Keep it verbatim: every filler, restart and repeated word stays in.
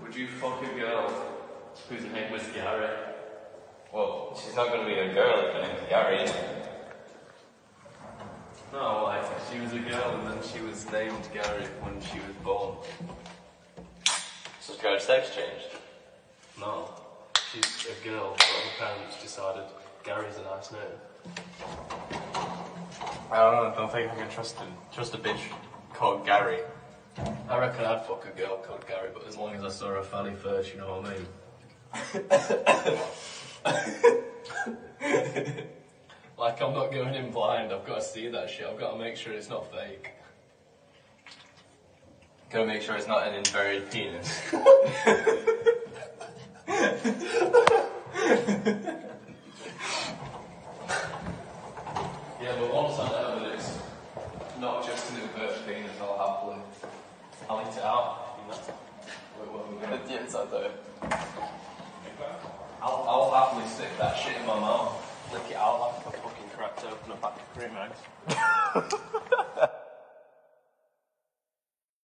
Would you fuck a girl whose name was Gary? Well, she's not going to be a girl if her name's Gary, is it? No, like, she was a girl and then she was named Gary when she was born. So she's got her sex changed? No, she's a girl, but her parents decided Gary's a nice name. I don't know, I don't think I can trust a, trust a bitch called Gary. I reckon I'd fuck a girl called Gary, but as long as I saw her fanny first, you know what I mean? Like, I'm not going in blind, I've got to see that shit, I've got to make sure it's not fake. Gotta make sure it's not an inverted penis. Yeah, but once I know that it's not just an inverted penis, I'll happily, I'll eat it out, you know? Wait, what are we doing? Yes, I do. I'll, I'll happily stick that shit in my mouth, lick it out like a fucking cracked open a pack of cream eggs.